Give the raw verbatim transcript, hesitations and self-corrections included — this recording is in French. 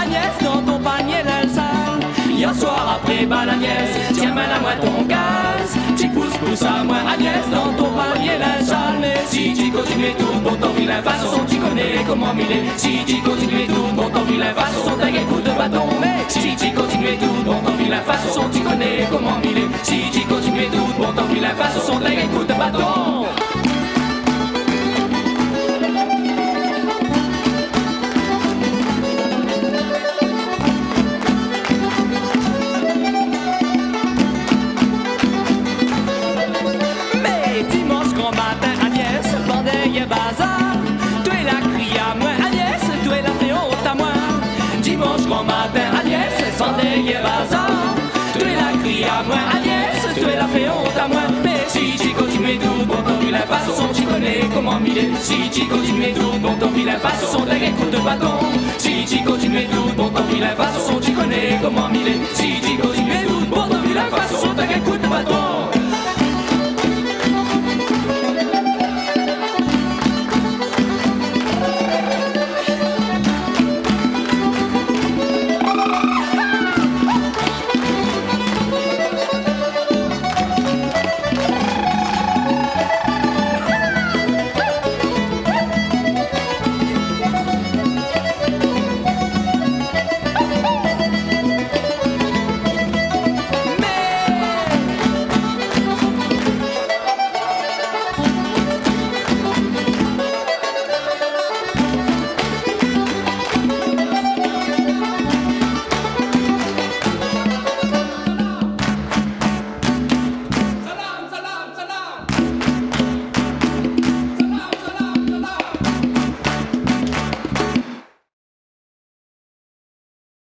Agnès, dans ton panier linge sale. Hier soir après bal Agnès, tiens mène à moi ton gaz. Tu pousses, pousse à moi Agnès, dans ton panier linge sale. Mais si tu continues tout pour ton vilain façon, tu connais comment miler. Si tu continues tout pour ton vilain façon, t'as un coup de bâton. Mais si tu continues tout pour ton vilain façon, tu connais comment miler. Si tu continues tout pour ton vilain façon, t'as un coup de bâton. Bazar, tu es la crie à moi, Agnès, tu es la féonte à moi. Dimanche grand matin, Agnès, Sunday bazar, tu es la crie à moi, Agnès, tu es la féonte à moi. Mais si tu continues tout pour ton vilain façon, tu connais comment miler. Si tu continues tout pour ton vilain façon, t'as un coup de bâton. Si tu continues tout pour ton vilain façon, tu connais comment miler. Si tu